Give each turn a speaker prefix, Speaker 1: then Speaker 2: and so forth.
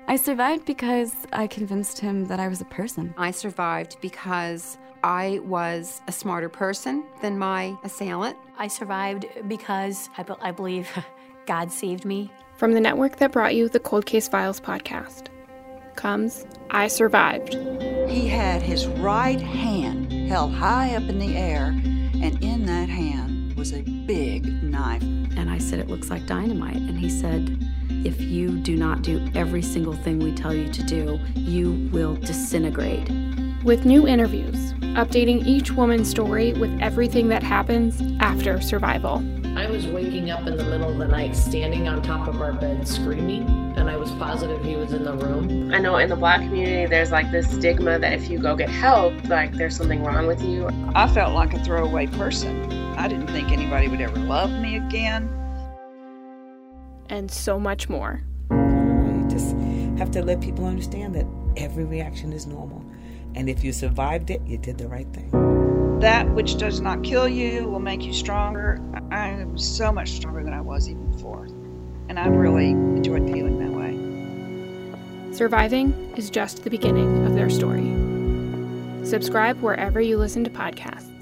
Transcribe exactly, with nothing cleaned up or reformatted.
Speaker 1: I survived because I convinced him that I was a person.
Speaker 2: I survived because I was a smarter person than my assailant.
Speaker 3: I survived because I, be- I believe God saved me.
Speaker 4: From the network that brought you the Cold Case Files podcast comes I Survived.
Speaker 5: He had his right hand held high up in the air, and in that hand was a big knife.
Speaker 2: And I said, it looks like dynamite. And he said, if you do not do every single thing we tell you to do, you will disintegrate.
Speaker 4: With new interviews, updating each woman's story with everything that happens after survival.
Speaker 6: I was waking up in the middle of the night, standing on top of our bed, screaming, and I was positive he was in the room.
Speaker 7: I know in the Black community, there's like this stigma that if you go get help, like there's something wrong with you.
Speaker 5: I felt like a throwaway person. I didn't think anybody would ever love me again.
Speaker 4: And so much more.
Speaker 8: You just have to let people understand that every reaction is normal. And if you survived it, you did the right thing.
Speaker 5: That which does not kill you will make you stronger. I am so much stronger than I was even before. And I've really enjoyed feeling that way.
Speaker 4: Surviving is just the beginning of their story. Subscribe wherever you listen to podcasts.